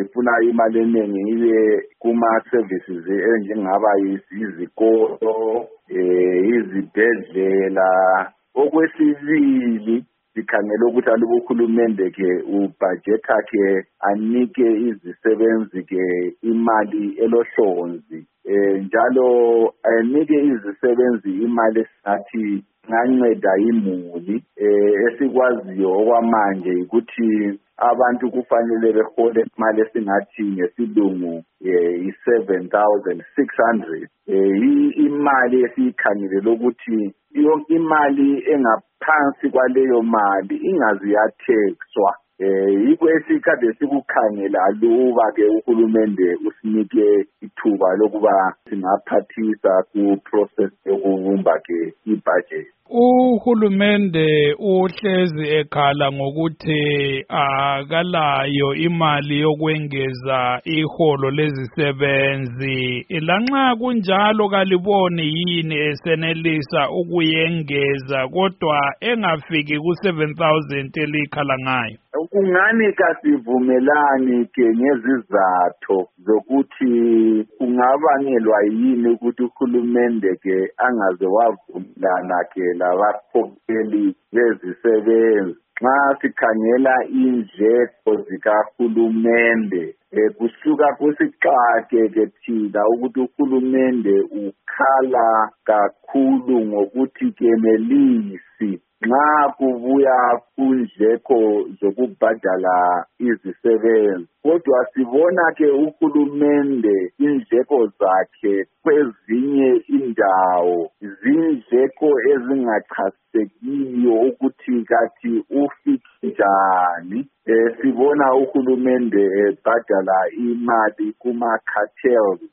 sifuna imali eningi ibe kuma-services enjengaba izikolo, izibhedlela. Okwesibili sikhangela ukuthi aluba uhulumende-ke ubhajetha-ke anike izisebenzi-ke imali elohlonzi, njalo anike izisebenzi imali esingathi nganceda imuli. Esikwaziyo okwamanje ukuthi abantu kufanele behole imali esingathi ngesilungu i-7,600. Imali esiyikhangele ukuthi yonke imali engaphansi kwaleyo mali ingaze yathexwa. Yikho esikade sikukhangela aluba-ke uhulumende usinike ithuba lokuba singaphathisa ku-process yokubumba-ke ibhajethi. Uhulumende uhlezi ekhala ngokuthi akalayo imali yokwengeza iholo lezisebenzi. Lanxa kunjalo kaliboni yini esenelisa ukuyengeza kodwa engafiki ku-7,000 elikhala ngayo? Kungani kasivumelani-ke ngezizathu zokuthi kungabangelwa yini ukuthi uhulumende-ke angaze wavumelana-ke labakhokheli bezisebenzi. Nxa sikhangela indleko zikahulumende, kusuka kusixake-ke thina ukuthi uhulumende ukhala kakhulu ngokuthi kenelisi nxa kubuya kundleko zokubhadala izisebenzi. Kodwa sibona-ke uhulumende indleko zakhe kwezinye indawo zindleko ezingachasisekiyo ukuthi kathi ufike njani. Sibona uhulumende ebhadala imali kuma-cartels